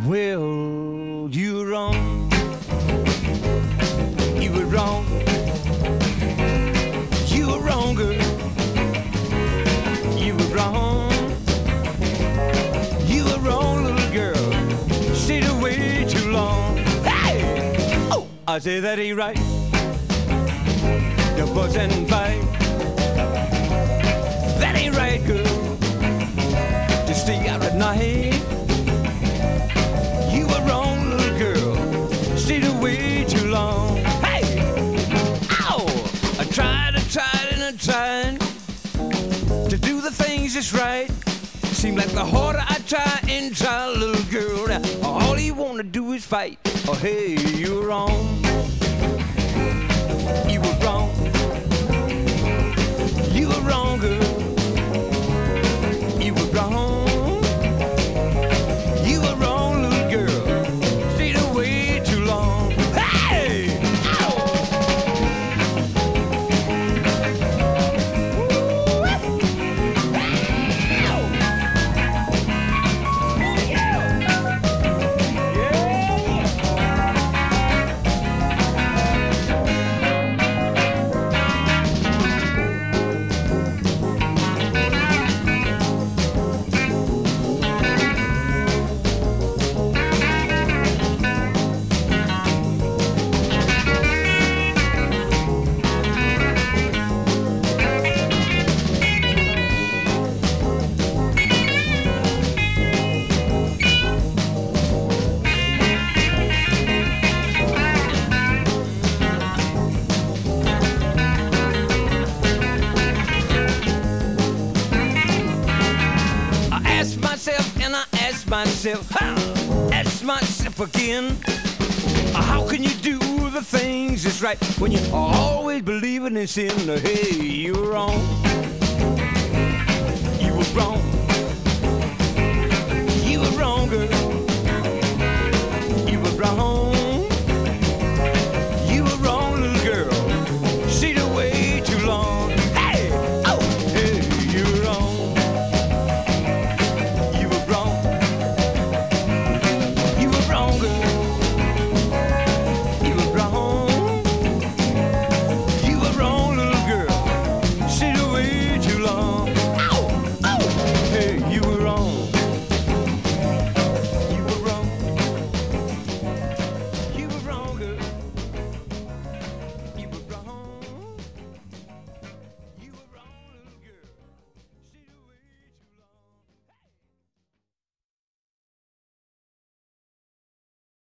Well, you were wrong. You were wrong. You were wrong, girl. You were wrong. You were wrong, little girl. Stayed away too long. Hey! Oh, I say that ain't right. The fuss and fight. That ain't right, girl. To stay out at night. You were wrong, little girl. Stayed away too long. Hey! Ow! I tried and I tried to do the things that's right. Seemed like the harder I try and try, little girl, all you wanna do is fight. Oh, hey, you were wrong. You were wrong. You were wrong, girl. You were wrong. You were wrong, little girl. Stayed away too long. Hey! Ow! Ask myself again, how can you do the things that's right when you're always believing in sin? Hey, you're wrong.